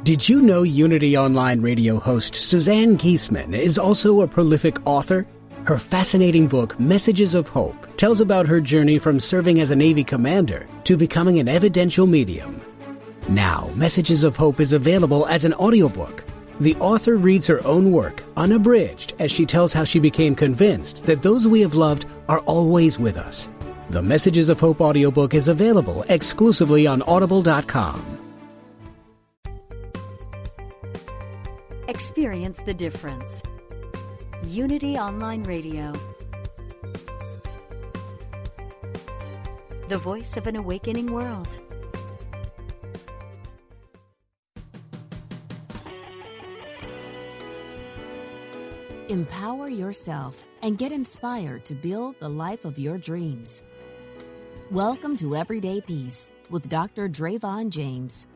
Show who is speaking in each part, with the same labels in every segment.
Speaker 1: Did you know Unity Online radio host Suzanne Kiesman is also a prolific author? Her fascinating book, Messages of Hope, tells about her journey from serving as a Navy commander to becoming an evidential medium. Now, Messages of Hope is available as an audiobook. The author reads her own work, unabridged, as she tells how she became convinced that those we have loved are always with us. The Messages of Hope audiobook is available exclusively on Audible.com.
Speaker 2: Experience the difference. Unity Online Radio. The voice of an awakening world.
Speaker 3: Empower yourself and get inspired to build the life of your dreams. Welcome to Everyday Peace with Dr. Drayvon James.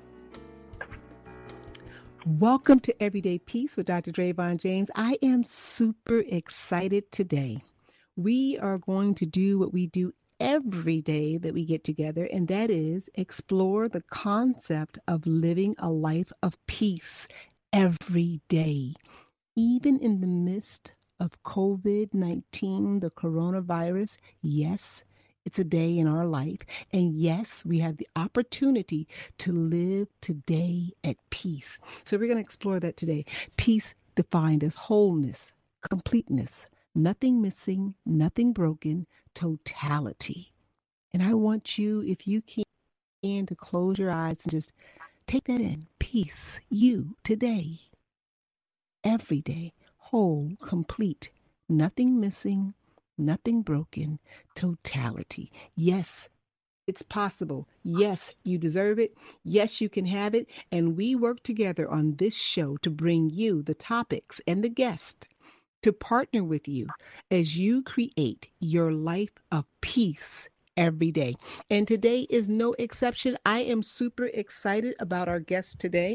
Speaker 4: Welcome to Everyday Peace with Dr. Drayvon James. I am super excited today. We are going to do what we do every day that we get together, and that is explore the concept of living a life of peace every day. Even in the midst of COVID-19, the coronavirus, yes, it's a day in our life. And yes, we have the opportunity to live today at peace. So we're going to explore that today. Peace defined as wholeness, completeness, nothing missing, nothing broken, totality. And I want you, if you can, to close your eyes and just take that in. Peace, you, today, every day, whole, complete, nothing missing, nothing broken, totality. Yes, it's possible. Yes, you deserve it. Yes, you can have it. And we work together on this show to bring you the topics and the guests to partner with you as you create your life of peace every day. And today is no exception. I am super excited about our guest today.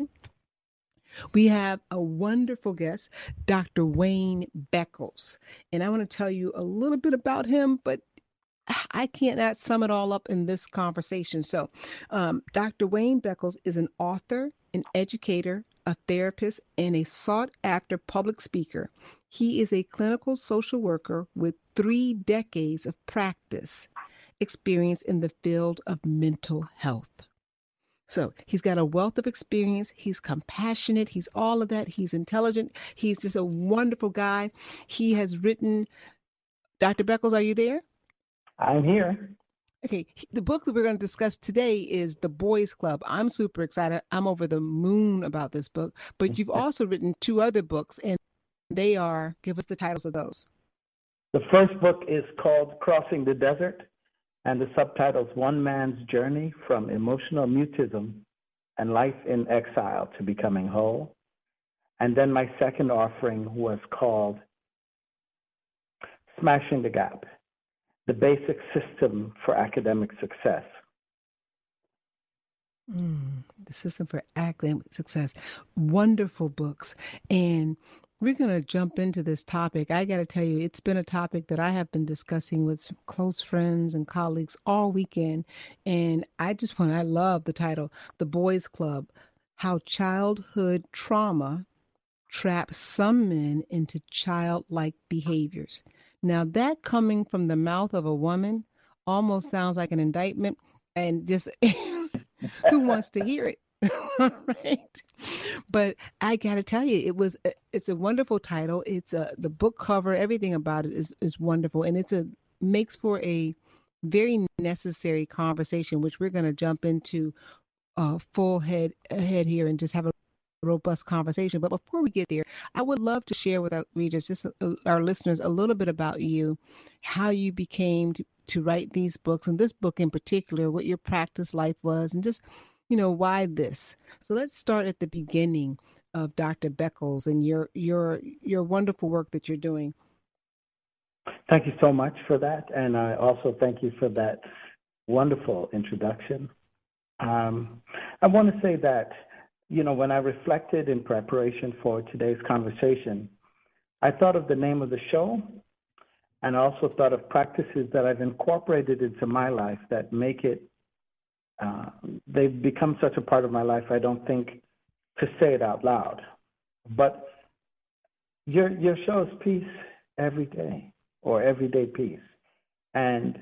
Speaker 4: We have a wonderful guest, Dr. Wayne Beckles. And I want to tell you a little bit about him, but I can't sum it all up in this conversation. So Dr. Wayne Beckles is an author, an educator, a therapist, and a sought-after public speaker. He is a clinical social worker with 3 decades of practice experience in the field of mental health. So he's got a wealth of experience. He's compassionate. He's all of that. He's intelligent. He's just a wonderful guy. He has written, Dr. Beckles, are you there?
Speaker 5: I'm here.
Speaker 4: Okay. The book that we're going to discuss today is The Boys Club. I'm super excited. I'm over the moon about this book. But you've also written 2 other books, and they are, give us the titles of those.
Speaker 5: The first book is called Crossing the Desert, and the subtitle is One Man's Journey from Emotional Mutism and Life in Exile to Becoming Whole. And then my second offering was called Smashing the Gap, the Basic System for Academic Success.
Speaker 4: The System for Academic Success. Wonderful books. And we're going to jump into this topic. I got to tell you, it's been a topic that I have been discussing with close friends and colleagues all weekend. And I love the title, The Boys Club, How Childhood Trauma Traps Some Men into Childlike Behaviors. Now, that coming from the mouth of a woman almost sounds like an indictment, and just who wants to hear it? Right. But I got to tell you, it's a wonderful title. It's the book cover, everything about it is wonderful. And makes for a very necessary conversation, which we're going to jump into full head here and just have a robust conversation. But before we get there, I would love to share with our readers, just our listeners, a little bit about you, how you became to write these books, and this book in particular, what your practice life was, and just why this? So let's start at the beginning of Dr. Beckles and your wonderful work that you're doing.
Speaker 5: Thank you so much for that. And I also thank you for that wonderful introduction. I want to say that, when I reflected in preparation for today's conversation, I thought of the name of the show and also thought of practices that I've incorporated into my life that make it they've become such a part of my life, I don't think to say it out loud. But your show is Peace Every Day, or Everyday Peace. And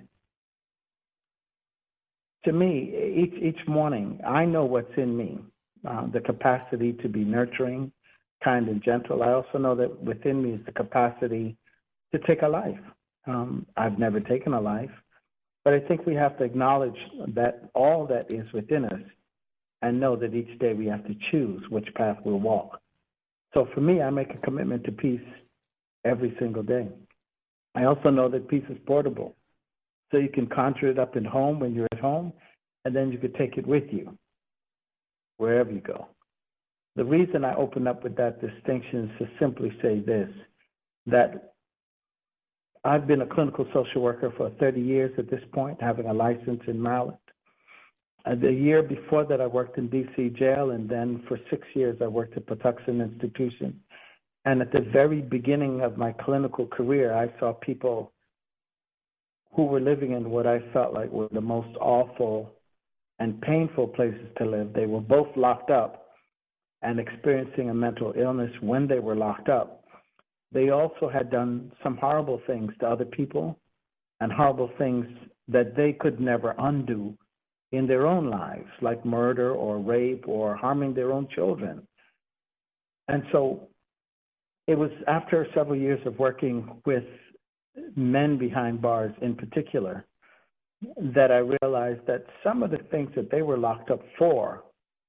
Speaker 5: to me, each morning, I know what's in me, the capacity to be nurturing, kind, and gentle. I also know that within me is the capacity to take a life. I've never taken a life, but I think we have to acknowledge that all that is within us and know that each day we have to choose which path we'll walk. So for me, I make a commitment to peace every single day. I also know that peace is portable. So you can conjure it up at home when you're at home, and then you could take it with you wherever you go. The reason I open up with that distinction is to simply say this, that I've been a clinical social worker for 30 years at this point, having a license in Maryland. The year before that, I worked in D.C. jail, and then for 6 years, I worked at Patuxent Institution. And at the very beginning of my clinical career, I saw people who were living in what I felt like were the most awful and painful places to live. They were both locked up and experiencing a mental illness when they were locked up. They also had done some horrible things to other people and horrible things that they could never undo in their own lives, like murder or rape or harming their own children. And so it was after several years of working with men behind bars in particular that I realized that some of the things that they were locked up for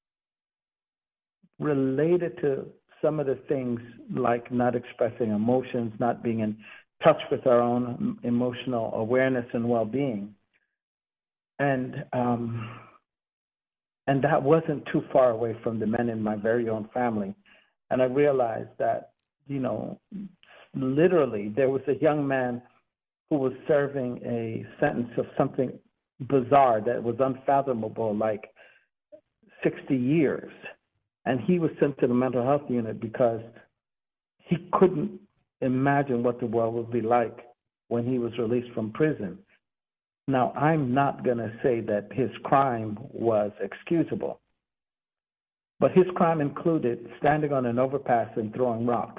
Speaker 5: related to some of the things like not expressing emotions, not being in touch with our own emotional awareness and well-being. And that wasn't too far away from the men in my very own family. And I realized that, literally there was a young man who was serving a sentence of something bizarre that was unfathomable, like 60 years. And he was sent to the mental health unit because he couldn't imagine what the world would be like when he was released from prison. Now, I'm not going to say that his crime was excusable, but his crime included standing on an overpass and throwing rocks.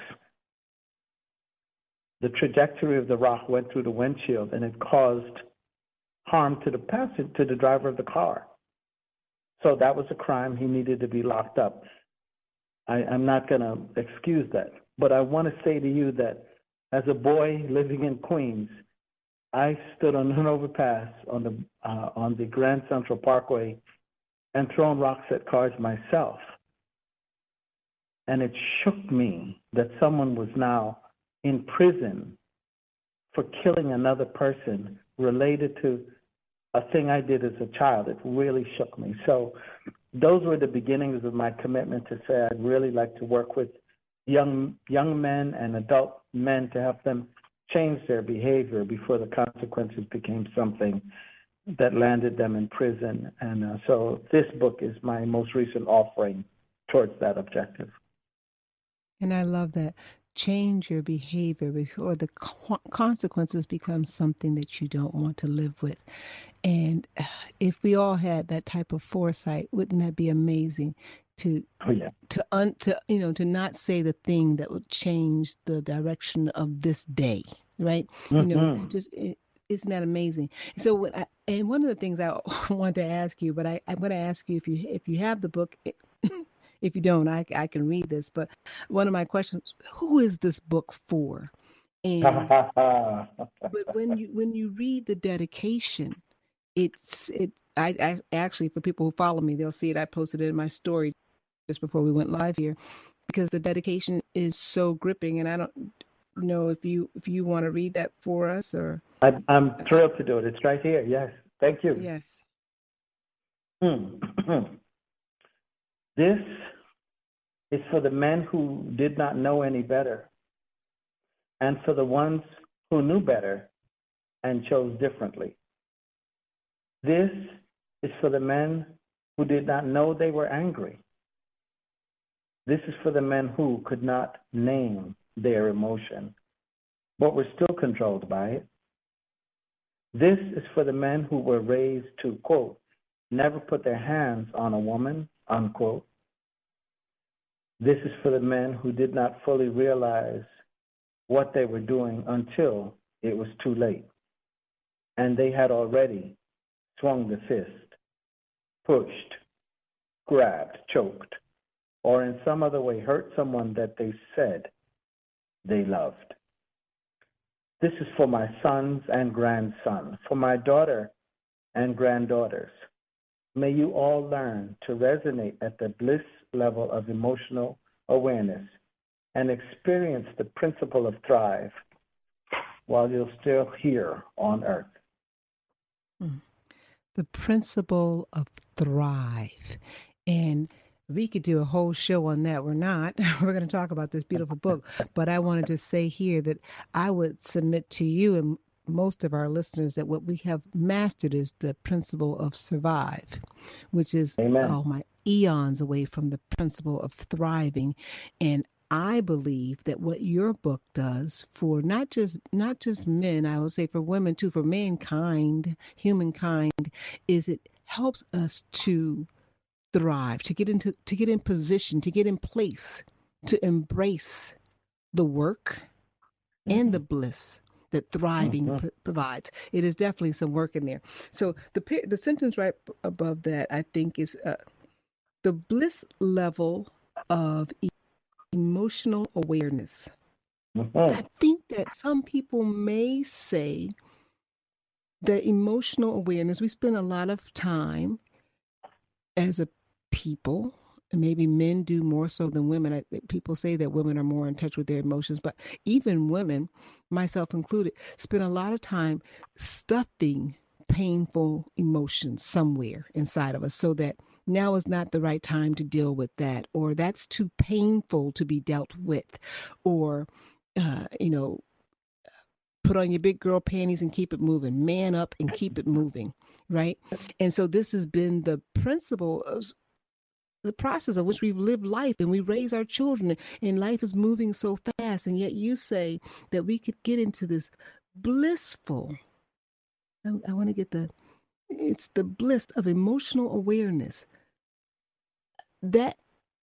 Speaker 5: The trajectory of the rock went through the windshield, and it caused harm to the driver of the car. So that was a crime. He needed to be locked up. I'm not going to excuse that, but I want to say to you that as a boy living in Queens, I stood on an overpass on the Grand Central Parkway and thrown rocks at cars myself. And it shook me that someone was now in prison for killing another person related to a thing I did as a child. It really shook me. So those were the beginnings of my commitment to say I'd really like to work with young men and adult men to help them change their behavior before the consequences became something that landed them in prison. And so this book is my most recent offering towards that objective.
Speaker 4: And I love that. Change your behavior before the consequences become something that you don't want to live with. And if we all had that type of foresight, wouldn't that be amazing? To not say the thing that would change the direction of this day, right?
Speaker 5: Mm-hmm.
Speaker 4: Isn't that amazing? So and one of the things I wanted to ask you, but I'm going to ask you if you have the book. If you don't, I can read this. But one of my questions: who is this book for? And but when you read the dedication, I actually, for people who follow me, they'll see it. I posted it in my story just before we went live here, because the dedication is so gripping, and I don't know if you want to read that for us, or
Speaker 5: I'm thrilled to do it. It's right here. Yes, thank you.
Speaker 4: Yes.
Speaker 5: This is for the men who did not know any better, and for the ones who knew better and chose differently. This is for the men who did not know they were angry. This is for the men who could not name their emotion, but were still controlled by it. This is for the men who were raised to, quote, never put their hands on a woman, unquote. This is for the men who did not fully realize what they were doing until it was too late, and they had already swung the fist, pushed, grabbed, choked, or in some other way hurt someone that they said they loved. This is for my sons and grandsons, for my daughter and granddaughters. May you all learn to resonate at the bliss level of emotional awareness and experience the principle of thrive while you're still here on earth.
Speaker 4: The principle of thrive. And we could do a whole show on that. We're not. We're going to talk about this beautiful book. But I wanted to say here that I would submit to you and most of our listeners that what we have mastered is the principle of survive, which is my eons away from the principle of thriving. And I believe that what your book does for not just men, I would say for women too, for mankind, humankind, is it helps us to thrive, to get in position, to get in place, to embrace the work and the bliss that thriving provides. It is definitely some work in there. So the sentence right above that, I think, is the bliss level of emotional awareness. I think that some people may say that emotional awareness, we spend a lot of time as a people, and maybe men do more so than women. People say that women are more in touch with their emotions, but even women, myself included, spend a lot of time stuffing painful emotions somewhere inside of us so that now is not the right time to deal with that, or that's too painful to be dealt with, or, put on your big girl panties and keep it moving, man up and keep it moving, right? And so this has been the principle of the process of which we've lived life and we raise our children, and life is moving so fast. And yet you say that we could get into this blissful, I want to get it's the bliss of emotional awareness. That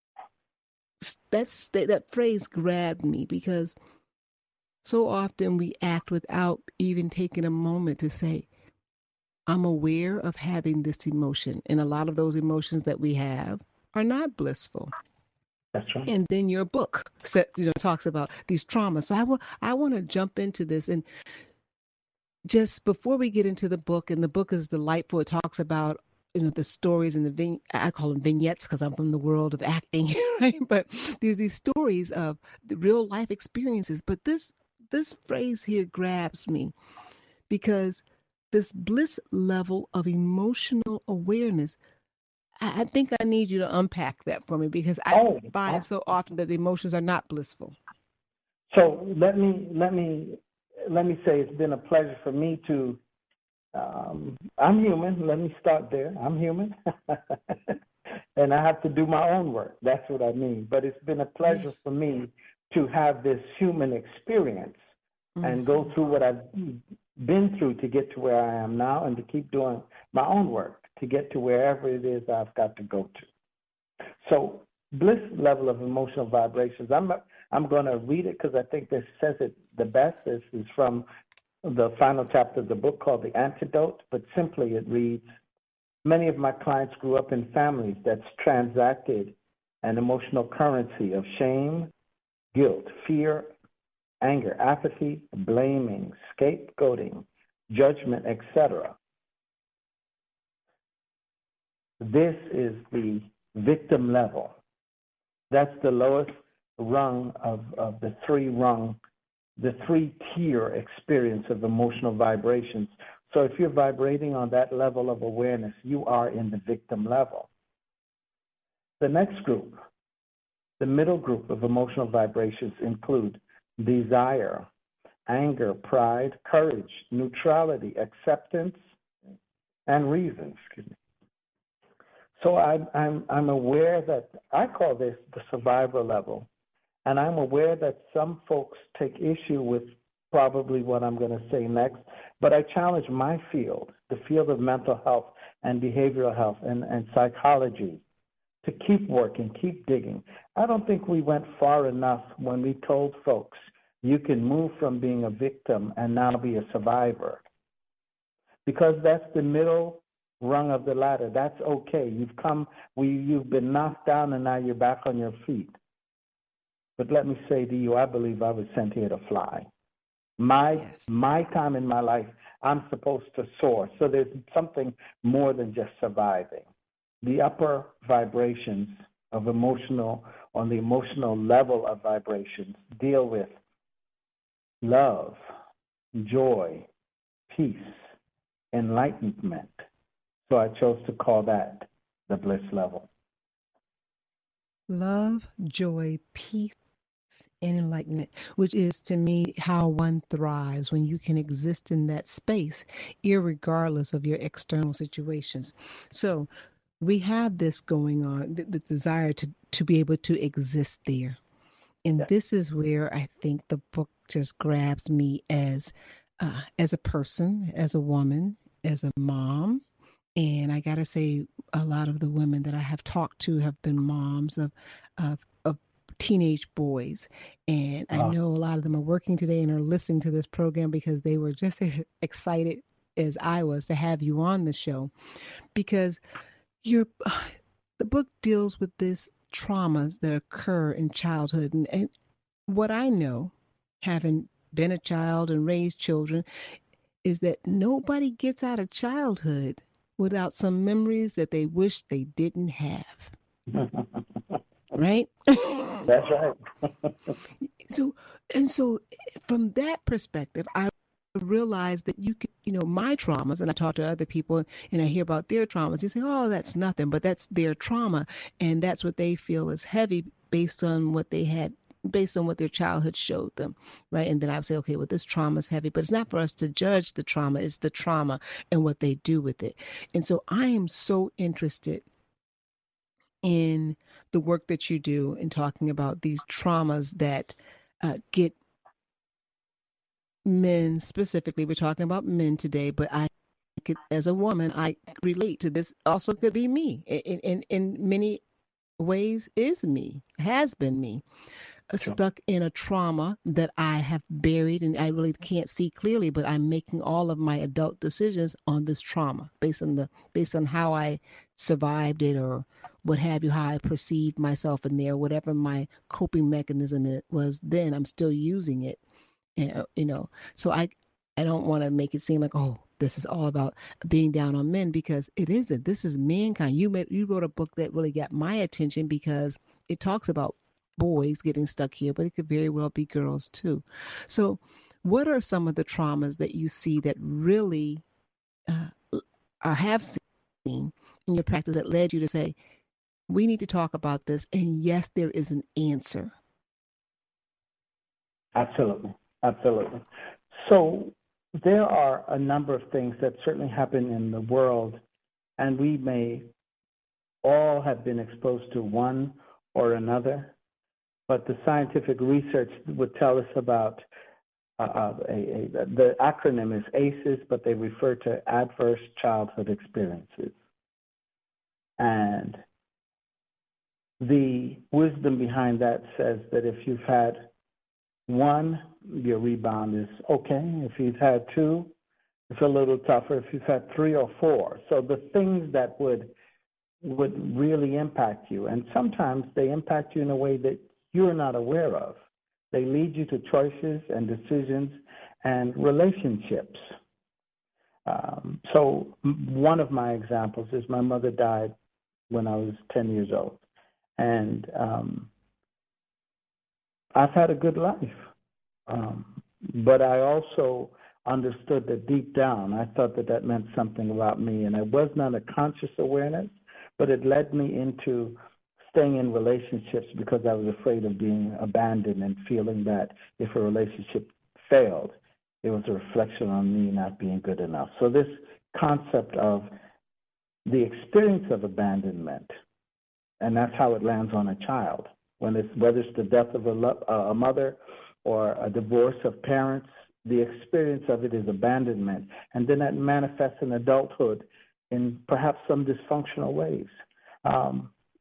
Speaker 4: phrase grabbed me because so often we act without even taking a moment to say, I'm aware of having this emotion. And a lot of those emotions that we have are not blissful.
Speaker 5: That's right.
Speaker 4: And then your book talks about these traumas. So I want to jump into this. And just before we get into the book, and the book is delightful. It talks about the stories and I call them vignettes because I'm from the world of acting, right? But these stories of the real life experiences. But this phrase here grabs me because this bliss level of emotional awareness, I think I need you to unpack that for me because I find so often that the emotions are not blissful.
Speaker 5: So let me say it's been a pleasure for me to. I'm human. Let me start there. I'm human, and I have to do my own work. That's what I mean. But it's been a pleasure for me to have this human experience and go through what I've been through to get to where I am now, and to keep doing my own work to get to wherever it is I've got to go to. So bliss level of emotional vibrations, I'm going to read it because I think this says it the best. This is from the final chapter of the book called The Antidote, but simply it reads, many of my clients grew up in families that transacted an emotional currency of shame, guilt, fear, anger, apathy, blaming, scapegoating, judgment, etc. This is the victim level. That's the lowest rung of the three-tier experience of emotional vibrations. So if you're vibrating on that level of awareness, you are in the victim level. The next group, the middle group of emotional vibrations include desire, anger, pride, courage, neutrality, acceptance, and reason. So I'm aware that I call this the survivor level, and I'm aware that some folks take issue with probably what I'm going to say next, but I challenge my field, the field of mental health and behavioral health and psychology, to keep working, keep digging. I don't think we went far enough when we told folks you can move from being a victim and now be a survivor. Because that's the middle rung of the ladder. That's okay. You've been knocked down and now you're back on your feet. But let me say to you, I believe I was sent here to fly. My time in my life, I'm supposed to soar. So there's something more than just surviving. The upper vibrations of on the emotional level of vibrations, deal with love, joy, peace, enlightenment. So I chose to call that the bliss level.
Speaker 4: Love, joy, peace, and enlightenment, which is to me how one thrives when you can exist in that space, irregardless of your external situations. So we have this going on, the desire to be able to exist there. And this is where I think the book just grabs me as a person, as a woman, as a mom. And I got to say, a lot of the women that I have talked to have been moms of teenage boys. And I know a lot of them are working today and are listening to this program because they were just as excited as I was to have you on the show. Because the book deals with these traumas that occur in childhood. And what I know, having been a child and raised children, is that nobody gets out of childhood without some memories that they wish they didn't have. Right?
Speaker 5: That's right.
Speaker 4: So from that perspective, I realized that you could, my traumas, and I talk to other people and I hear about their traumas. They say, oh, that's nothing, but that's their trauma. And that's what they feel is heavy based on what they had, based on what their childhood showed them. Right. And then I would say, okay, well, this trauma is heavy, but it's not for us to judge the trauma. It's the trauma and what they do with it. And so I am so interested in the work that you do in talking about these traumas that get men specifically. We're talking about men today, but as a woman, I relate to this. Also could be me in many ways, is me, has been me, stuck in a trauma that I have buried and I really can't see clearly, but I'm making all of my adult decisions on this trauma based on how I survived it or what have you, how I perceived myself in there, whatever my coping mechanism it was then, I'm still using it. So I don't want to make it seem like, oh, this is all about being down on men, because it isn't. This is mankind. You wrote a book that really got my attention because it talks about boys getting stuck here, but it could very well be girls too. So what are some of the traumas that you see that really have seen in your practice that led you to say, we need to talk about this, and yes, there is an answer?
Speaker 5: Absolutely. So there are a number of things that certainly happen in the world, and we may all have been exposed to one or another, but the scientific research would tell us about the acronym is ACEs, but they refer to adverse childhood experiences. And the wisdom behind that says that if you've had one, your rebound is okay. If you've had two, it's a little tougher. If you've had three or four. So the things that would really impact you, and sometimes they impact you in a way that you're not aware of. They lead you to choices and decisions and relationships. So one of my examples is my mother died when I was 10 years old. And I've had a good life. But I also understood that deep down, I thought that meant something about me. And it was not a conscious awareness, but it led me into staying in relationships because I was afraid of being abandoned and feeling that if a relationship failed, it was a reflection on me not being good enough. So this concept of the experience of abandonment, and that's how it lands on a child, whether it's the death of a mother or a divorce of parents, the experience of it is abandonment. And then that manifests in adulthood in perhaps some dysfunctional ways.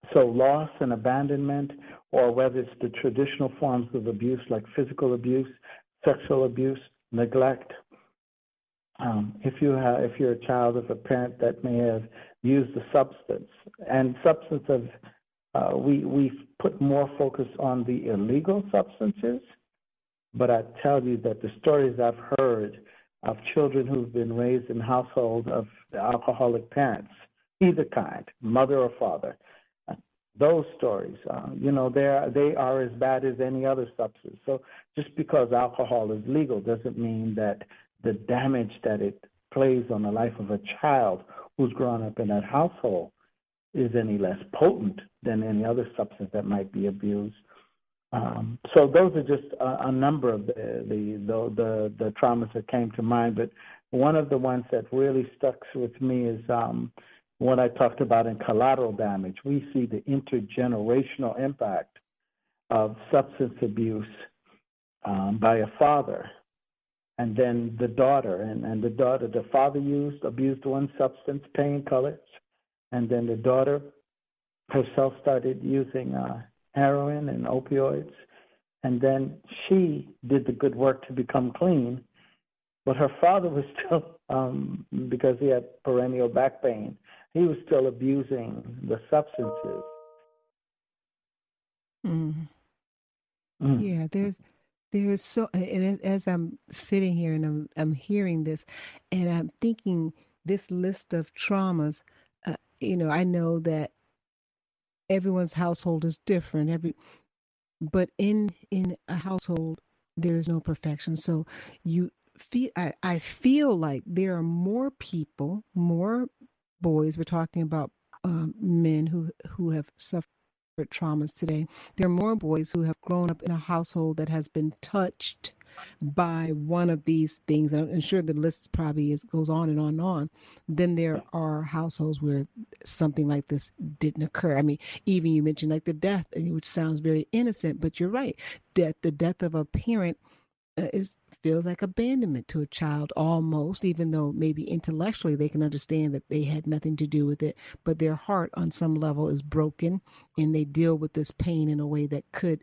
Speaker 5: So loss and abandonment, or whether it's the traditional forms of abuse like physical abuse, sexual abuse, neglect. If you're a child of a parent that may have used a substance, and substances, we've put more focus on the illegal substances, but I tell you that the stories I've heard of children who've been raised in households of alcoholic parents, either kind, mother or father, those stories, they are as bad as any other substance. So just because alcohol is legal doesn't mean that the damage that it plays on the life of a child who's grown up in that household is any less potent than any other substance that might be abused. So those are just a number of the traumas that came to mind. But one of the ones that really stuck with me is what I talked about in collateral damage. We see the intergenerational impact of substance abuse by a father, and then the daughter, and the father abused one substance, painkillers, and then the daughter herself started using heroin and opioids, and then she did the good work to become clean, but her father was still, because he had perennial back pain, he was still abusing the substances.
Speaker 4: Yeah, there's so, and as I'm sitting here and I'm hearing this, and I'm thinking this list of traumas, I know that everyone's household is different. But in a household there is no perfection. So I feel like there are more people, more boys. We're talking about men who have suffered traumas today. There are more boys who have grown up in a household that has been touched by one of these things. And I'm sure the list probably goes on and on and on. Then there are households where something like this didn't occur. I mean, even you mentioned like the death, which sounds very innocent, but you're right. The death of a parent feels like abandonment to a child almost, even though maybe intellectually they can understand that they had nothing to do with it, but their heart on some level is broken, and they deal with this pain in a way that could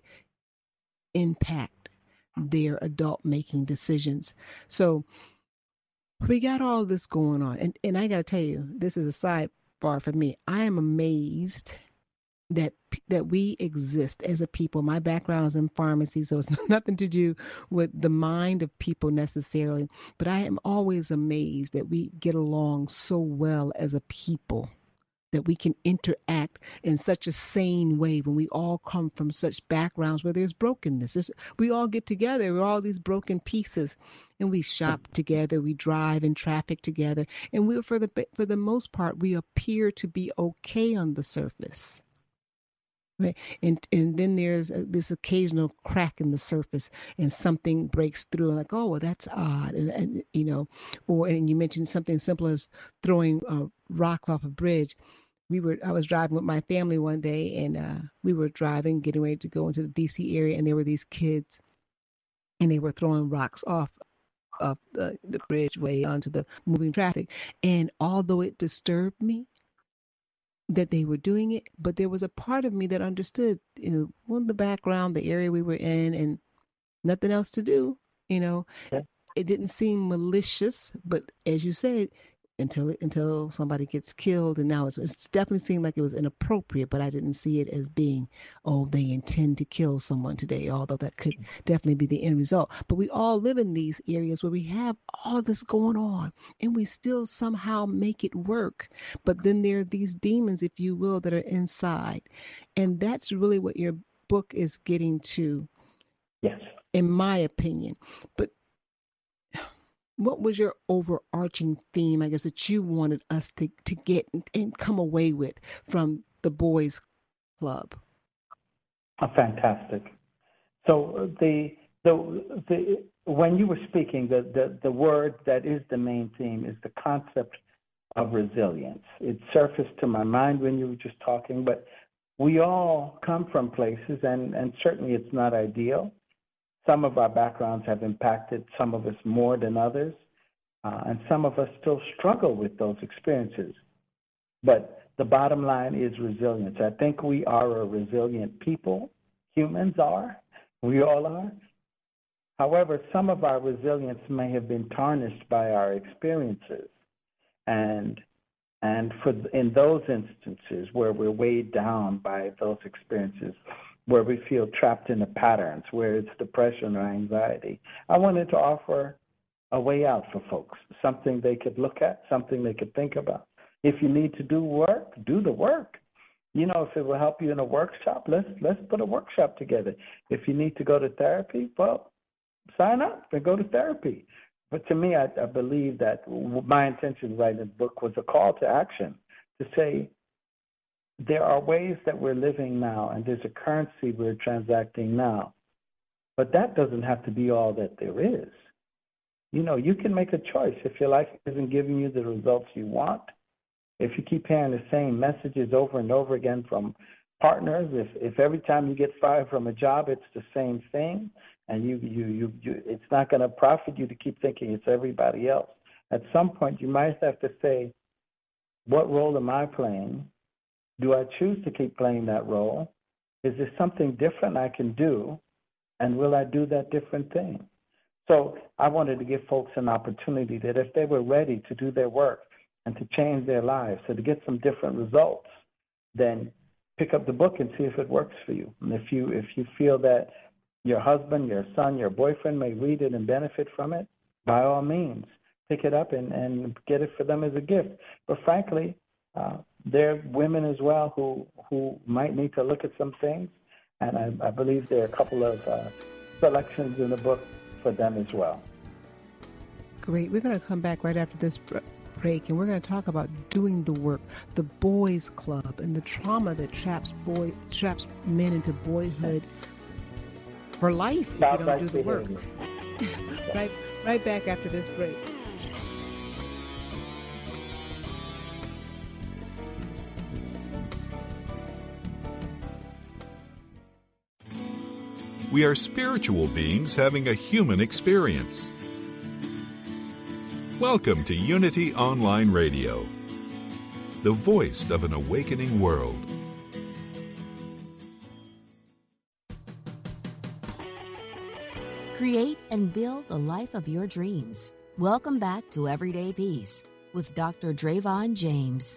Speaker 4: impact their adult making decisions. So we got all this going on, and I got to tell you, this is a sidebar for me. I am amazed that we exist as a people. My background is in pharmacy, so it's nothing to do with the mind of people necessarily, but I am always amazed that we get along so well as a people, that we can interact in such a sane way when we all come from such backgrounds where there's brokenness. We all get together, we're all these broken pieces, and we shop together, we drive in traffic together, and we, for the most part, we appear to be okay on the surface. Right. And then there's this occasional crack in the surface, and something breaks through, like, oh, well, that's odd, and you mentioned something simple as throwing rocks off a bridge. I was driving with my family one day, and we were driving, getting ready to go into the DC area, and there were these kids, and they were throwing rocks off the bridgeway onto the moving traffic, and although it disturbed me that they were doing it, but there was a part of me that understood, the background, the area we were in, and nothing else to do, Yeah. It didn't seem malicious, but as you said, until somebody gets killed, and now it's definitely seemed like it was inappropriate, but I didn't see it as being, oh, they intend to kill someone today, although that could definitely be the end result. But we all live in these areas where we have all of this going on, and we still somehow make it work. But then there are these demons, if you will, that are inside, and that's really what your book is getting to.
Speaker 5: Yes,
Speaker 4: in my opinion. But what was your overarching theme, I guess, that you wanted us to get and come away with from the Boys Club?
Speaker 5: Fantastic. So when you were speaking, the word that is the main theme is the concept of resilience. It surfaced to my mind when you were just talking, but we all come from places, and certainly it's not ideal. Some of our backgrounds have impacted some of us more than others, and some of us still struggle with those experiences. But the bottom line is resilience. I think we are a resilient people. Humans are. We all are. However, some of our resilience may have been tarnished by our experiences. And in those instances where we're weighed down by those experiences, where we feel trapped in the patterns, where it's depression or anxiety, I wanted to offer a way out for folks, something they could look at, something they could think about. If you need to do work, do the work. You know, if it will help you in a workshop, let's put a workshop together. If you need to go to therapy, well, sign up and go to therapy. But to me, I believe that my intention in writing the book was a call to action to say there are ways that we're living now, and there's a currency we're transacting now. But that doesn't have to be all that there is. You know, you can make a choice. If your life isn't giving you the results you want, if you keep hearing the same messages over and over again from partners, if every time you get fired from a job, it's the same thing, and you it's not going to profit you to keep thinking it's everybody else. At some point, you might have to say, what role am I playing? Do I choose to keep playing that role? Is there something different I can do? And will I do that different thing? So I wanted to give folks an opportunity that if they were ready to do their work and to change their lives, so to get some different results, then pick up the book and see if it works for you. And if you feel that your husband, your son, your boyfriend may read it and benefit from it, by all means, pick it up and get it for them as a gift. But frankly, there are women as well who might need to look at some things, and I believe there are a couple of selections in the book for them as well.
Speaker 4: Great. We're going to come back right after this break, and we're going to talk about doing the work, the boys' club, and the trauma that traps men into boyhood for life if you don't do the work. Right back after this break.
Speaker 6: We are spiritual beings having a human experience. Welcome to Unity Online Radio, the voice of an awakening world.
Speaker 3: Create and build the life of your dreams. Welcome back to Everyday Peace with Dr. Drayvon James.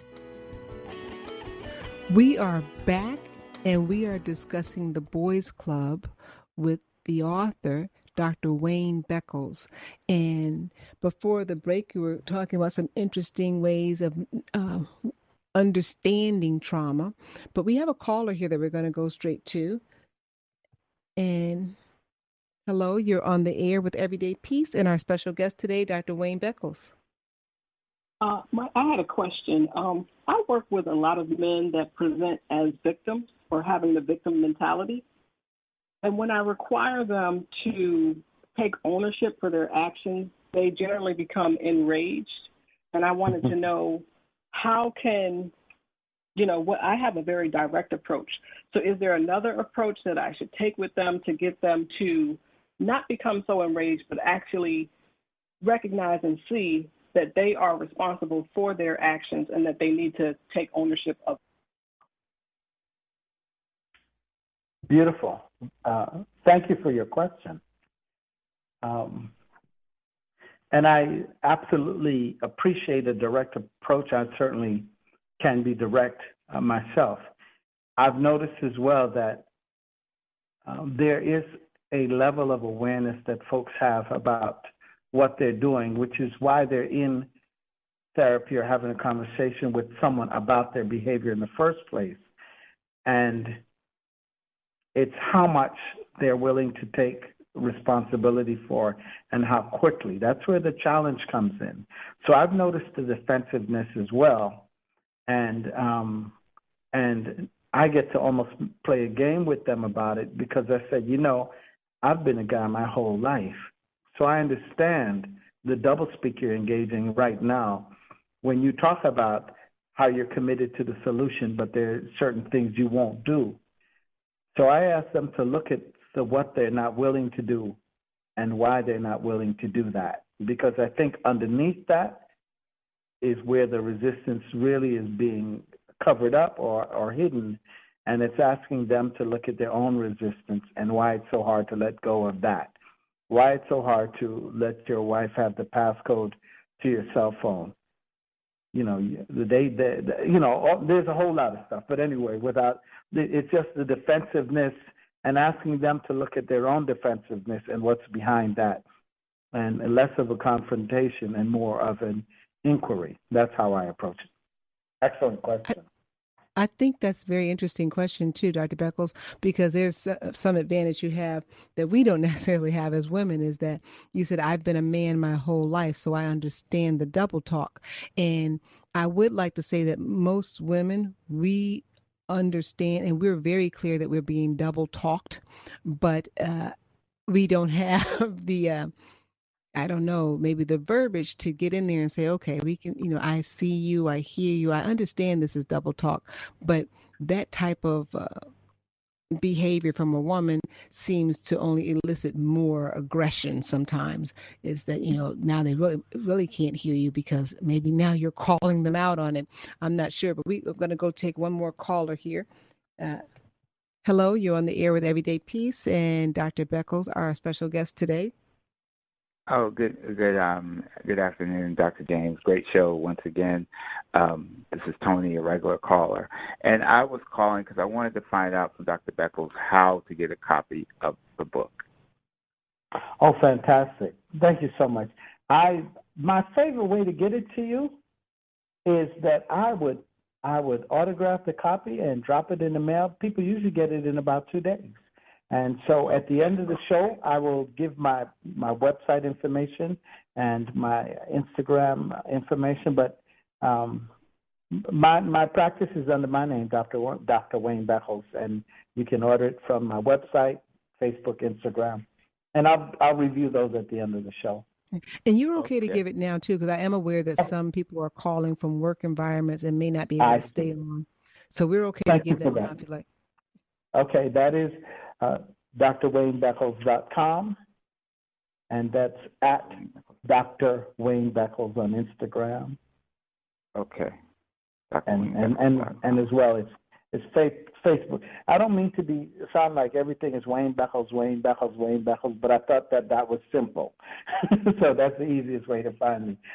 Speaker 4: We are back, and we are discussing the Boys Club with the author, Dr. Wayne Beckles. And before the break, we were talking about some interesting ways of understanding trauma. But we have a caller here that we're going to go straight to. And hello, you're on the air with Everyday Peace, and our special guest today, Dr. Wayne Beckles.
Speaker 7: I had a question. I work with a lot of men that present as victims or having the victim mentality. And when I require them to take ownership for their actions, they generally become enraged. And I wanted to know how can, I have a very direct approach. So is there another approach that I should take with them to get them to not become so enraged, but actually recognize and see that they are responsible for their actions and that they need to take ownership of?
Speaker 5: Beautiful. Thank you for your question. And I absolutely appreciate a direct approach. I certainly can be direct myself. I've noticed as well that there is a level of awareness that folks have about what they're doing, which is why they're in therapy or having a conversation with someone about their behavior in the first place. And it's how much they're willing to take responsibility for and how quickly. That's where the challenge comes in. So I've noticed the defensiveness as well. And I get to almost play a game with them about it because I said, I've been a guy my whole life. So I understand the doublespeak you're engaging right now when you talk about how you're committed to the solution, but there are certain things you won't do. So I ask them to look at what they're not willing to do and why they're not willing to do that. Because I think underneath that is where the resistance really is being covered up or hidden, and it's asking them to look at their own resistance and why it's so hard to let go of that. Why it's so hard to let your wife have the passcode to your cell phone. You know, there's a whole lot of stuff. But anyway, it's just the defensiveness and asking them to look at their own defensiveness and what's behind that, and less of a confrontation and more of an inquiry. That's how I approach it. Excellent question.
Speaker 4: I think that's a very interesting question too, Dr. Beckles, because there's some advantage you have that we don't necessarily have as women, is that you said, I've been a man my whole life, so I understand the double talk. And I would like to say that most women, we understand and we're very clear that we're being double talked, but we don't have the I don't know, maybe the verbiage to get in there and say, okay, we can, I see you, I hear you, I understand this is double talk, but that type of behavior from a woman seems to only elicit more aggression sometimes, is that, now they really can't hear you because maybe now you're calling them out on it. I'm not sure, but we're going to go take one more caller here. Hello, you're on the air with Everyday Peace, and Dr. Beckles, our special guest today.
Speaker 8: Oh, good afternoon, Dr. James. Great show once again. This is Tony, a regular caller. And I was calling because I wanted to find out from Dr. Beckles how to get a copy of the book.
Speaker 5: Oh, fantastic. Thank you so much. My favorite way to get it to you is that I would autograph the copy and drop it in the mail. People usually get it in about 2 days. And so at the end of the show, I will give my website information and my Instagram information. But my practice is under my name, Dr. Wayne Beckles, and you can order it from my website, Facebook, Instagram. And I'll review those at the end of the show.
Speaker 4: And you're okay to give it now, too, because I am aware that some people are calling from work environments and may not be able to stay on. So we're okay to give that now if you like.
Speaker 5: Okay, that is drwaynebeckles.com, and that's at Dr. Wayne Beckles on Instagram.
Speaker 8: Okay.
Speaker 5: And as well, it's Facebook. I don't mean to sound like everything is Wayne Beckles, Wayne Beckles, Wayne Beckles, but I thought that was simple. So that's the easiest way to find me.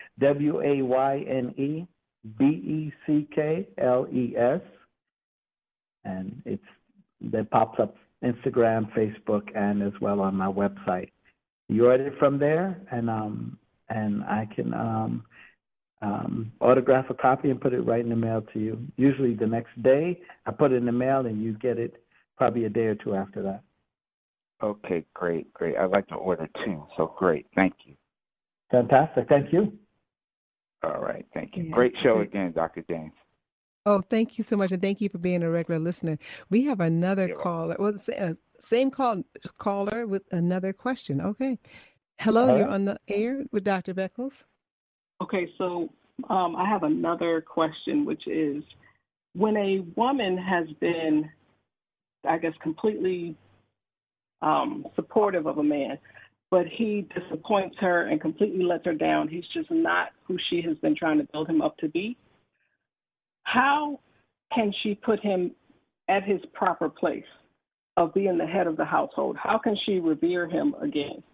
Speaker 5: WayneBeckles, and that pops up Instagram, Facebook, and as well on my website. You order it from there, and I can autograph a copy and put it right in the mail to you. Usually the next day, I put it in the mail, and you get it probably a day or two after that.
Speaker 8: Okay, great. I'd like to order too, so great. Thank you.
Speaker 5: Fantastic. Thank you.
Speaker 8: All right, thank you. Great show again, Dr. James.
Speaker 4: Oh, thank you so much, and thank you for being a regular listener. We have another caller. Well, same caller with another question. Okay. Hello, you're on the air with Dr. Beckles.
Speaker 7: Okay, so I have another question, which is, when a woman has been, I guess, completely supportive of a man, but he disappoints her and completely lets her down, he's just not who she has been trying to build him up to be, how can she put him at his proper place of being the head of the household? How can she revere him again?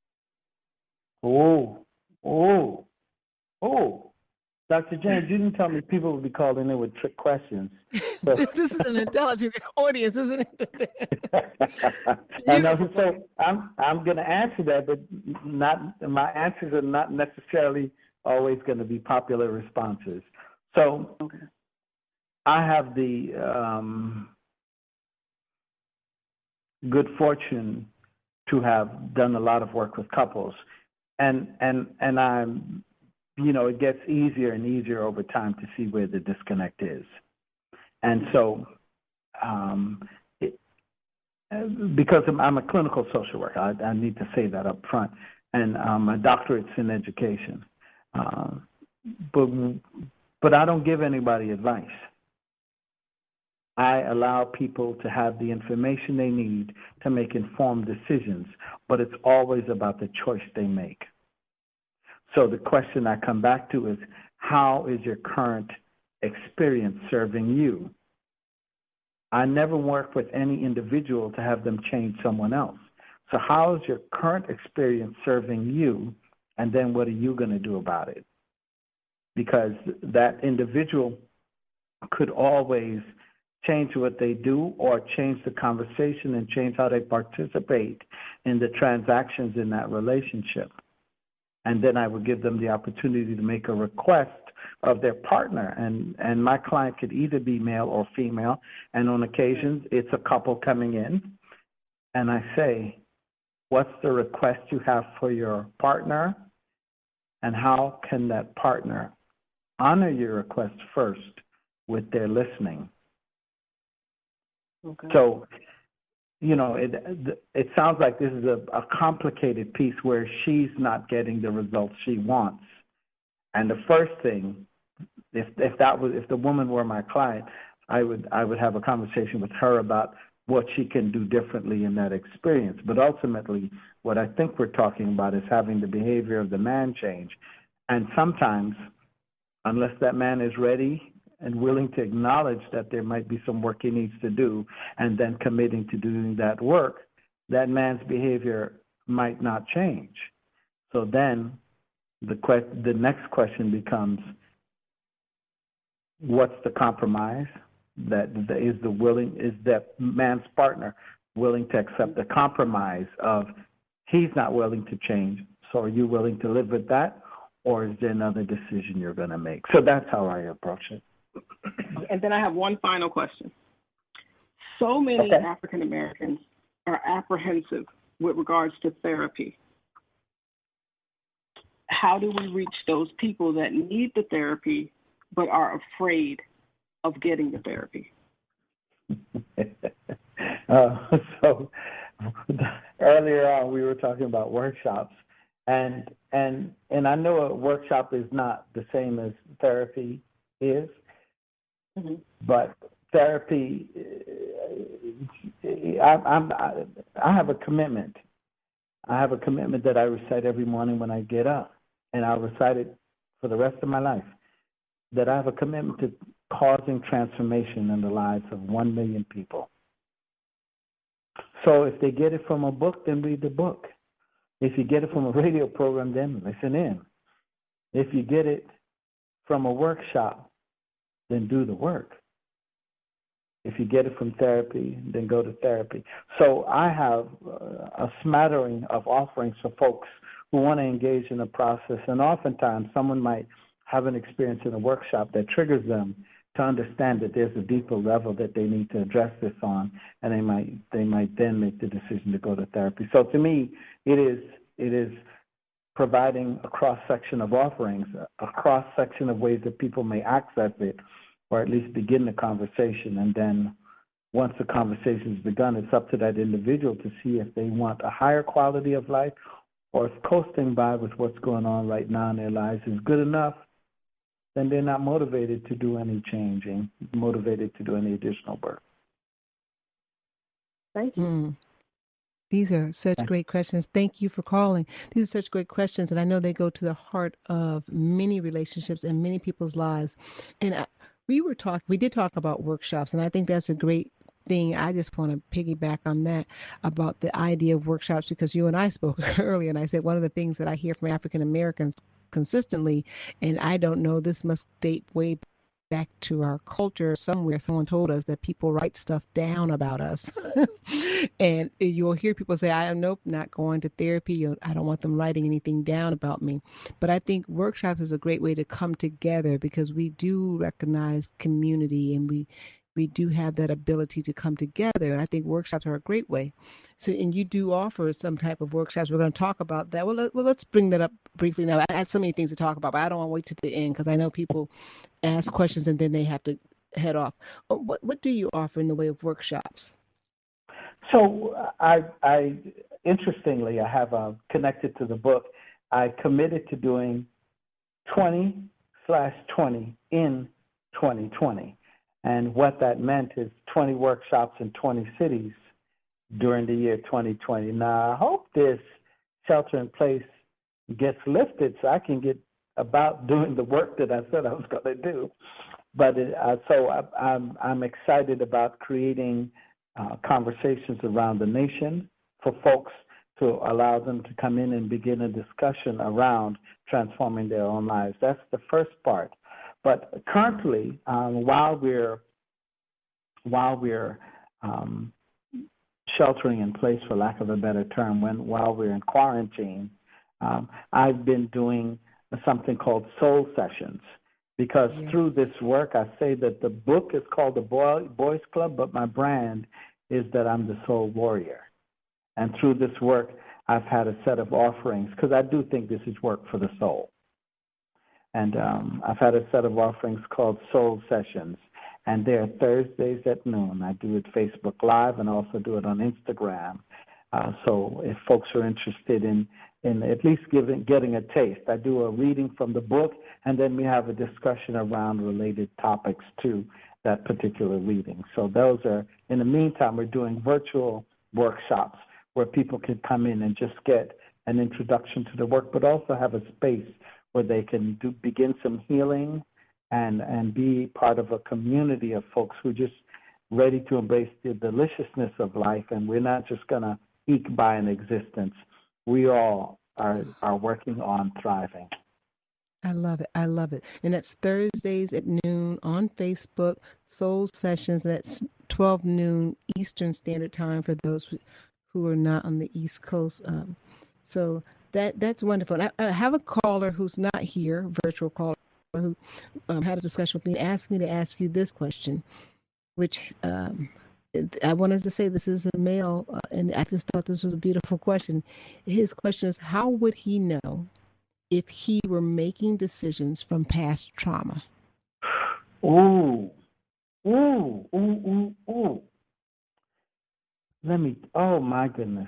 Speaker 5: Oh. Dr. James, you didn't tell me people would be calling in with trick questions. So.
Speaker 4: This is an intelligent audience, isn't it?
Speaker 5: I know. So I'm going to answer that, but my answers are not necessarily always going to be popular responses. So I have the good fortune to have done a lot of work with couples, and I'm, it gets easier and easier over time to see where the disconnect is, and so because I'm a clinical social worker, I need to say that up front, and my doctorate's in education, but I don't give anybody advice. I allow people to have the information they need to make informed decisions, but it's always about the choice they make. So the question I come back to is, how is your current experience serving you. I never work with any individual to have them change someone else. So how is your current experience serving you, and then what are you going to do about it? Because that individual could always change what they do or change the conversation and change how they participate in the transactions in that relationship. And then I would give them the opportunity to make a request of their partner. And my client could either be male or female, and on occasions it's a couple coming in, and I say, what's the request you have for your partner, and how can that partner honor your request first with their listening?
Speaker 7: Okay.
Speaker 5: So, it sounds like this is a complicated piece where she's not getting the results she wants. And the first thing, if the woman were my client, I would have a conversation with her about what she can do differently in that experience. But ultimately, what I think we're talking about is having the behavior of the man change. And sometimes, unless that man is ready and willing to acknowledge that there might be some work he needs to do, and then committing to doing that work, that man's behavior might not change. So then the next question becomes, what's the compromise? Is that man's partner willing to accept the compromise of he's not willing to change, so are you willing to live with that, or is there another decision you're going to make? So that's how I approach it.
Speaker 7: And then I have one final question. So many African Americans are apprehensive with regards to therapy. How do we reach those people that need the therapy but are afraid of getting the therapy?
Speaker 5: So earlier on we were talking about workshops, and I know a workshop is not the same as therapy is. Mm-hmm. But therapy, I have a commitment. I have a commitment that I recite every morning when I get up, and I'll recite it for the rest of my life, that I have a commitment to causing transformation in the lives of 1 million people. So if they get it from a book, then read the book. If you get it from a radio program, then listen in. If you get it from a workshop, then do the work. If you get it from therapy, then go to therapy. So I have a smattering of offerings for folks who want to engage in a process, and oftentimes someone might have an experience in a workshop that triggers them to understand that there's a deeper level that they need to address this on, and they might then make the decision to go to therapy. So to me, it is providing a cross-section of offerings, a cross-section of ways that people may access it, or at least begin the conversation. And then once the conversation is begun, it's up to that individual to see if they want a higher quality of life, or if coasting by with what's going on right now in their lives is good enough, then they're not motivated to do any changing, motivated to do any additional work.
Speaker 7: Thank you.
Speaker 4: These are such great questions. Thank you for calling. These are such great questions, and I know they go to the heart of many relationships and many people's lives. And we did talk about workshops, and I think that's a great thing. I just want to piggyback on that about the idea of workshops, because you and I spoke earlier, and I said one of the things that I hear from African Americans consistently, and I don't know, this must date way back to our culture somewhere. Someone told us that people write stuff down about us. And you'll hear people say, nope, not going to therapy. I don't want them writing anything down about me. But I think workshops is a great way to come together, because we do recognize community, and we do have that ability to come together. And I think workshops are a great way. So, and you do offer some type of workshops. We're going to talk about that. Well, let's bring that up briefly now. I had so many things to talk about, but I don't want to wait to the end, because I know people ask questions and then they have to head off. What do you offer in the way of workshops?
Speaker 5: So I interestingly, I have connected to the book, I committed to doing 20/20 in 2020. And what that meant is 20 workshops in 20 cities during the year 2020. Now, I hope this shelter in place gets lifted so I can get about doing the work that I said I was going to do. I'm excited about creating conversations around the nation for folks to allow them to come in and begin a discussion around transforming their own lives. That's the first part. But currently, while we're sheltering in place, for lack of a better term, while we're in quarantine, I've been doing something called Soul Sessions. Because through this work, I say that the book is called The Boys Club, but my brand is that I'm the Soul Warrior. And through this work, I've had a set of offerings, because I do think this is work for the soul. And I've had a set of offerings called Soul Sessions. And they're Thursdays at noon. I do it Facebook Live and also do it on Instagram. So if folks are interested in at least getting a taste, I do a reading from the book, and then we have a discussion around related topics to that particular reading. So those are, in the meantime, we're doing virtual workshops where people can come in and just get an introduction to the work, but also have a space where they can begin some healing and be part of a community of folks who are just ready to embrace the deliciousness of life, and we're not just going to eke by an existence. We all are working on thriving.
Speaker 4: I love it. I love it. And that's Thursdays at noon on Facebook, Soul Sessions. That's 12 noon Eastern Standard Time for those who are not on the East Coast. So that's wonderful. And I have a caller who's not here, virtual caller, who had a discussion with me and asked me to ask you this question, which I wanted to say this is a male, and I just thought this was a beautiful question. His question is, how would he know if he were making decisions from past trauma?
Speaker 5: Ooh. Oh my goodness.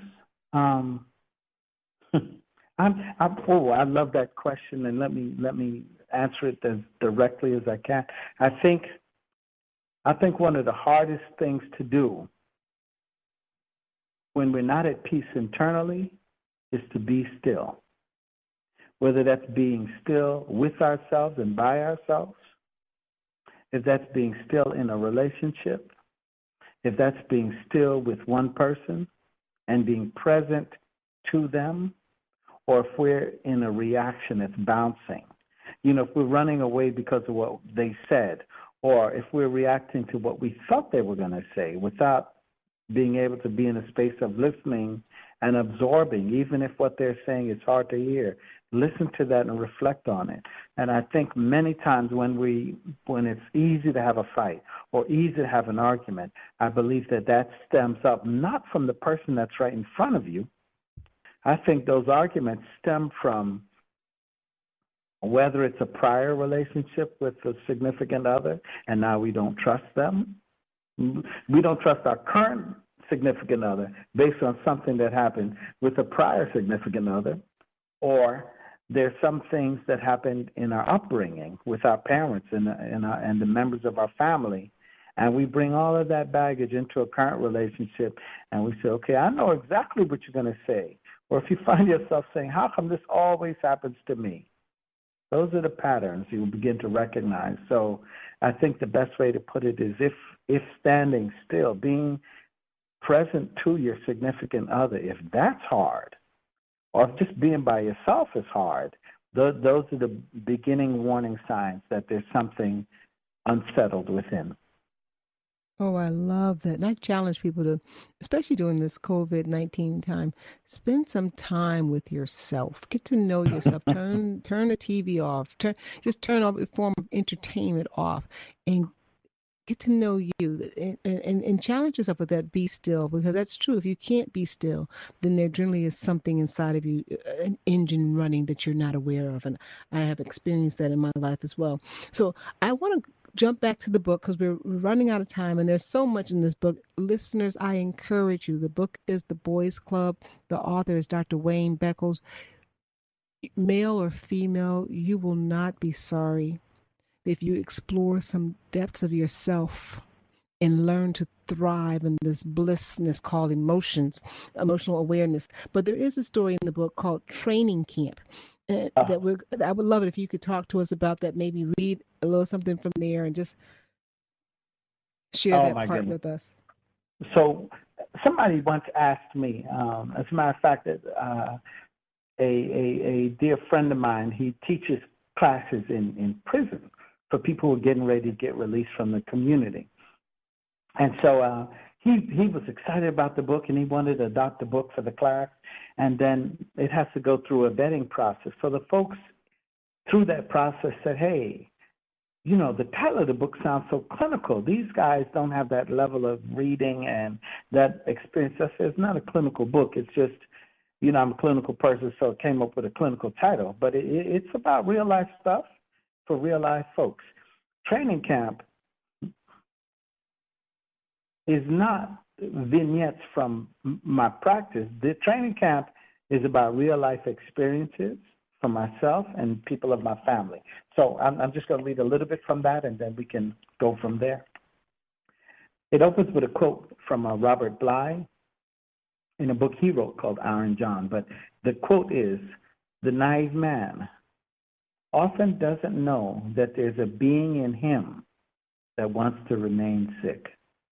Speaker 5: I love that question, and let me answer it as directly as I can. I think one of the hardest things to do when we're not at peace internally is to be still. Whether that's being still with ourselves and by ourselves, if that's being still in a relationship, if that's being still with one person and being present to them, or if we're in a reaction that's bouncing. If we're running away because of what they said, or if we're reacting to what we thought they were going to say without being able to be in a space of listening and absorbing, even if what they're saying is hard to hear. Listen to that and reflect on it. And I think many times when it's easy to have a fight or easy to have an argument, I believe that stems up not from the person that's right in front of you. I think those arguments stem from whether it's a prior relationship with a significant other and now we don't trust them. We don't trust our current significant other based on something that happened with a prior significant other, or there's some things that happened in our upbringing with our parents and the members of our family, and we bring all of that baggage into a current relationship, and we say, okay, I know exactly what you're going to say. Or if you find yourself saying, how come this always happens to me? Those are the patterns you will begin to recognize. So I think the best way to put it is if standing still, being present to your significant other, if that's hard, or if just being by yourself is hard, those are the beginning warning signs that there's something unsettled within.
Speaker 4: Oh, I love that. And I challenge people to, especially during this COVID-19 time, spend some time with yourself. Get to know yourself. Turn the TV off. Just turn off a form of entertainment off and get to know you and challenge yourself with that. Be still, because that's true. If you can't be still, then there generally is something inside of you, an engine running that you're not aware of. And I have experienced that in my life as well. So I want to jump back to the book because we're running out of time, and there's so much in this book. Listeners, I encourage you. The book is The Boys Club. The author is Dr. Wayne Beckles. Male or female, you will not be sorry if you explore some depths of yourself and learn to thrive in this blissness called emotional awareness. But there is a story in the book called Training Camp. And I would love it if you could talk to us about that, maybe read a little something from there and just share that part with us.
Speaker 5: So somebody once asked me, as a matter of fact, that a dear friend of mine, he teaches classes in prison for people who are getting ready to get released from the community. And so he was excited about the book, and he wanted to adopt the book for the class. And then it has to go through a vetting process. So the folks through that process said, hey, you know, the title of the book sounds so clinical. These guys don't have that level of reading and that experience. I said, it's not a clinical book. It's just, you know, I'm a clinical person, so it came up with a clinical title. But it's about real life stuff for real life folks. Training Camp is not vignettes from my practice. The Training Camp is about real life experiences for myself and people of my family. So I'm just going to read a little bit from that, and then we can go from there. It opens with a quote from Robert Bly in a book he wrote called Iron John. But the quote is, "The naive man often doesn't know that there's a being in him that wants to remain sick."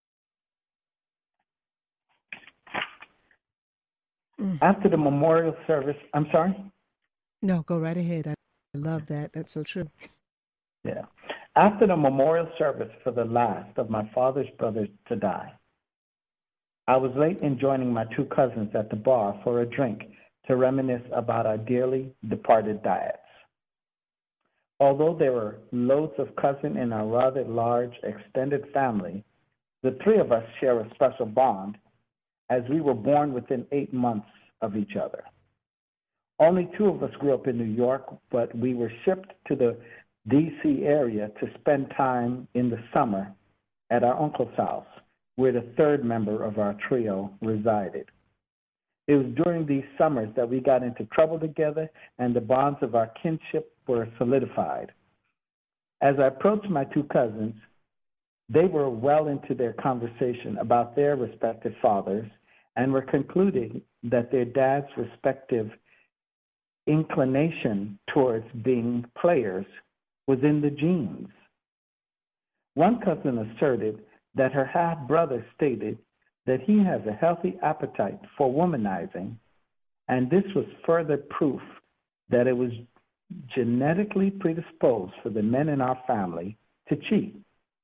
Speaker 5: After the memorial service, I'm sorry?
Speaker 4: No, go right ahead. I love that. That's so true.
Speaker 5: Yeah. After the memorial service for the last of my father's brothers to die, I was late in joining my two cousins at the bar for a drink to reminisce about our dearly departed dads. Although there were loads of cousins in our rather large extended family, the three of us share a special bond as we were born within 8 months of each other. Only two of us grew up in New York, but we were shipped to the D.C. area to spend time in the summer at our uncle's house, where the third member of our trio resided. It was during these summers that we got into trouble together, and the bonds of our kinship were solidified. As I approached my two cousins, they were well into their conversation about their respective fathers and were concluding that their dads' respective inclination towards being players was in the genes. One cousin asserted that her half-brother stated that he has a healthy appetite for womanizing, and this was further proof that it was genetically predisposed for the men in our family to cheat.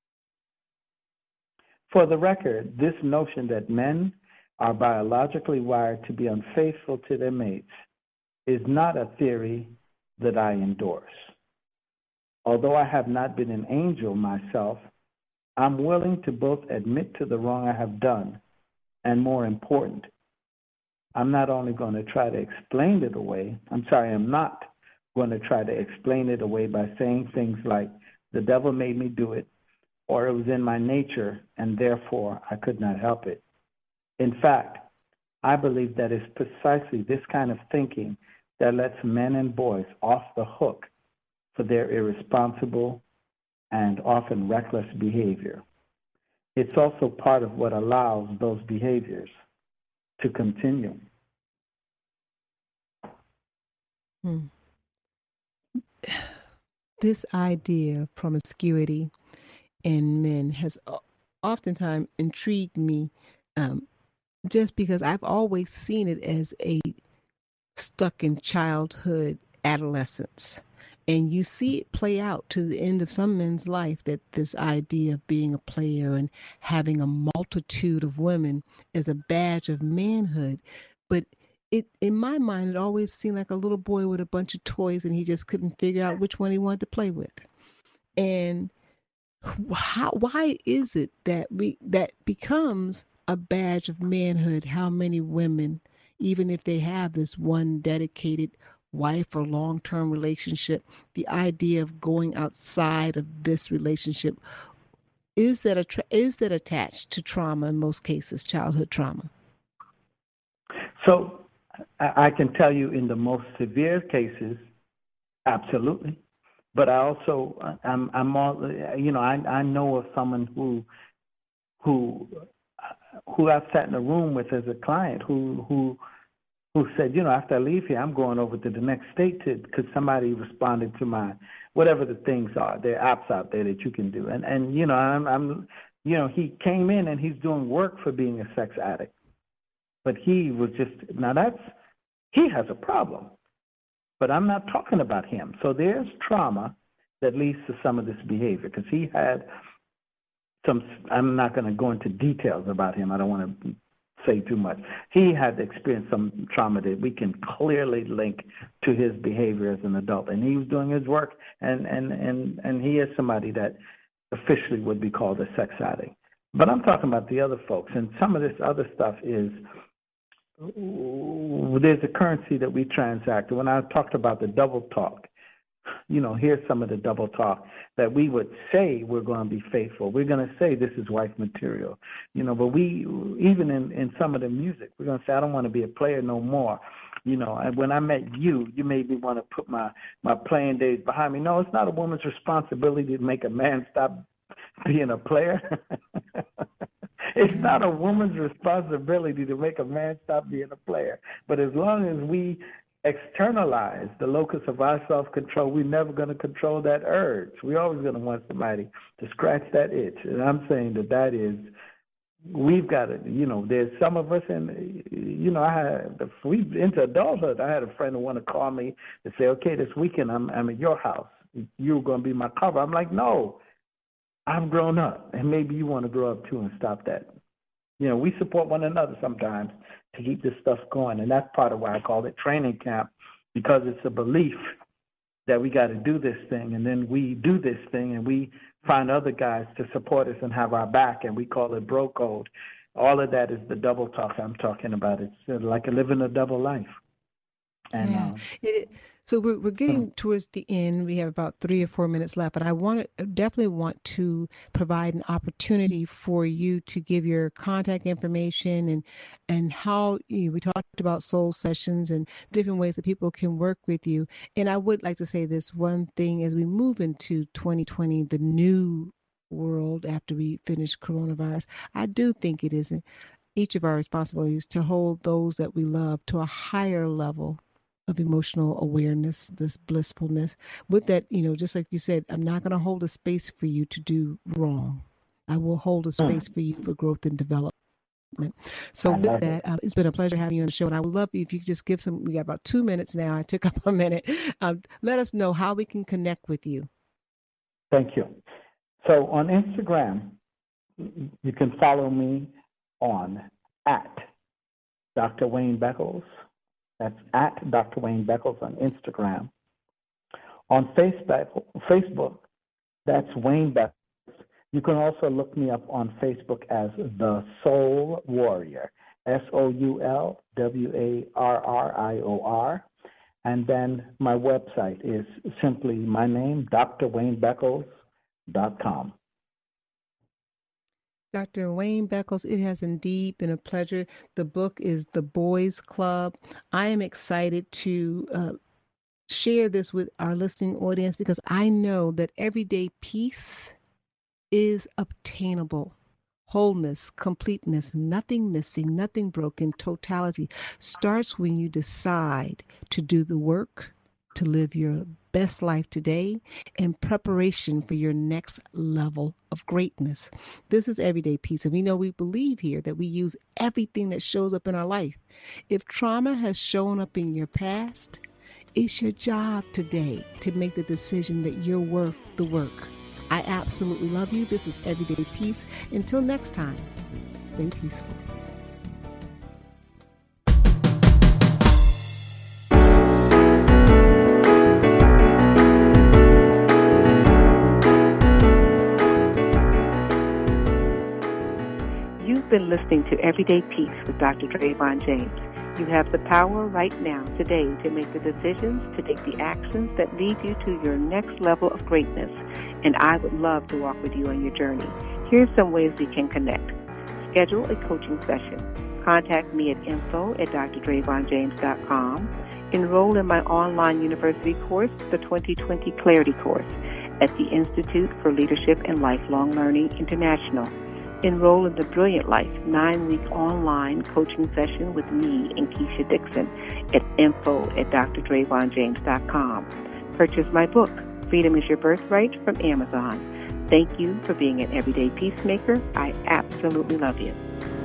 Speaker 5: For the record, this notion that men are biologically wired to be unfaithful to their mates is not a theory that I endorse. Although I have not been an angel myself, I'm willing to both admit to the wrong I have done, and more important, I'm not going to try to explain it away by saying things like, the devil made me do it, or it was in my nature, and therefore I could not help it. In fact, I believe that it's precisely this kind of thinking that lets men and boys off the hook for their irresponsible and often reckless behavior. It's also part of what allows those behaviors to continue.
Speaker 4: This idea of promiscuity in men has oftentimes intrigued me, just because I've always seen it as a stuck in childhood, adolescence. And you see it play out to the end of some men's life, that this idea of being a player and having a multitude of women is a badge of manhood. But in my mind, it always seemed like a little boy with a bunch of toys, and he just couldn't figure out which one he wanted to play with. And why is it that that becomes a badge of manhood? How many women, even if they have this one dedicated wife or long-term relationship, the idea of going outside of this relationship, is that attached to trauma in most cases, childhood trauma?
Speaker 5: So I can tell you in the most severe cases, absolutely. But I also, I know of someone who I've sat in a room with as a client who who said, after I leave here, I'm going over to the next state because somebody responded to my whatever the things are. There are apps out there that you can do, and I'm he came in and he's doing work for being a sex addict, but he was just he has a problem, but I'm not talking about him. So there's trauma that leads to some of this behavior because he had some. I'm not going to go into details about him. I don't want to say too much. He had experienced some trauma that we can clearly link to his behavior as an adult, and he was doing his work, and he is somebody that officially would be called a sex addict. But I'm talking about the other folks, and some of this other stuff is there's a currency that we transact. When I talked about the double talk, here's some of the double talk that we would say we're going to be faithful. We're going to say this is wife material, but we, even in some of the music, we're going to say, I don't want to be a player no more. And when I met you made me want to put my playing days behind me. No, it's not a woman's responsibility to make a man stop being a player. It's not a woman's responsibility to make a man stop being a player. But as long as we externalize the locus of our self-control, we're never going to control that urge. We're always going to want somebody to scratch that itch. And I'm saying that is, we've got to, there's some of us, and, we into adulthood. I had a friend who wanted to call me and say, okay, this weekend I'm at your house. You're going to be my cover. I'm like, no, I've grown up, and maybe you want to grow up too and stop that. We support one another sometimes to keep this stuff going, and that's part of why I call it training camp, because it's a belief that we got to do this thing, and then we do this thing, and we find other guys to support us and have our back, and we call it bro code. All of that is the double talk I'm talking about. It's like living a double life. And,
Speaker 4: So we're getting towards the end. We have about 3 or 4 minutes left, but I definitely want to provide an opportunity for you to give your contact information and how we talked about soul sessions and different ways that people can work with you. And I would like to say this one thing as we move into 2020, the new world after we finish coronavirus. I do think it is each of our responsibilities to hold those that we love to a higher level of emotional awareness, this blissfulness. With that, just like you said, I'm not going to hold a space for you to do wrong. I will hold a space for you for growth and development. So with that, it's been a pleasure having you on the show. And I would love if you could just give we got about 2 minutes now. I took up a minute. Let us know how we can connect with you.
Speaker 5: Thank you. So on Instagram, you can follow me on @Dr. Wayne Beckles. That's @Dr. Wayne Beckles on Instagram. On Facebook, that's Wayne Beckles. You can also look me up on Facebook as The Soul Warrior, SOULWARRIOR. And then my website is simply my name, drwaynebeckles.com.
Speaker 4: Dr. Wayne Beckles, it has indeed been a pleasure. The book is The Boys Club. I am excited to share this with our listening audience because I know that everyday peace is obtainable. Wholeness, completeness, nothing missing, nothing broken, totality starts when you decide to do the work, to live your best life today in preparation for your next level of greatness. This is everyday peace. And we believe here that we use everything that shows up in our life. If trauma has shown up in your past, it's your job today to make the decision that you're worth the work. I absolutely love you. This is Everyday Peace. Until next time, stay peaceful.
Speaker 9: You've been listening to Everyday Peace with Dr. Drayvon James. You have the power right now, today, to make the decisions, to take the actions that lead you to your next level of greatness. And I would love to walk with you on your journey. Here's some ways we can connect. Schedule a coaching session. Contact me at info@drdravonjames.com. Enroll in my online university course, the 2020 Clarity course, at the Institute for Leadership and Lifelong Learning International. Enroll in the Brilliant Life 9-week online coaching session with me and Keisha Dixon at info@drdravonjames.com. Purchase my book, Freedom is Your Birthright, from Amazon. Thank you for being an everyday peacemaker. I absolutely love you.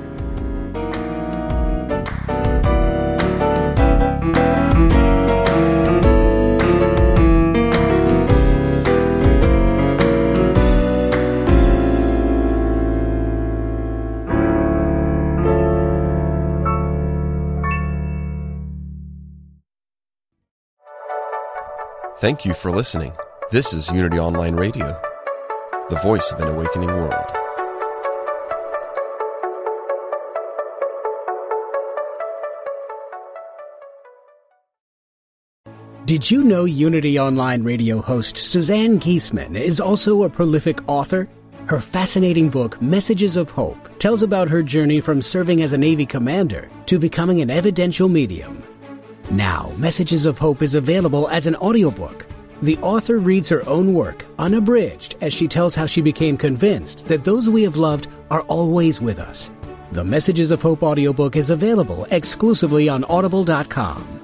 Speaker 10: Thank you for listening. This is Unity Online Radio, the voice of an awakening world.
Speaker 1: Did you know Unity Online Radio host Suzanne Kiesman is also a prolific author? Her fascinating book, Messages of Hope, tells about her journey from serving as a Navy commander to becoming an evidential medium. Now, Messages of Hope is available as an audiobook. The author reads her own work, unabridged, as she tells how she became convinced that those we have loved are always with us. The Messages of Hope audiobook is available exclusively on Audible.com.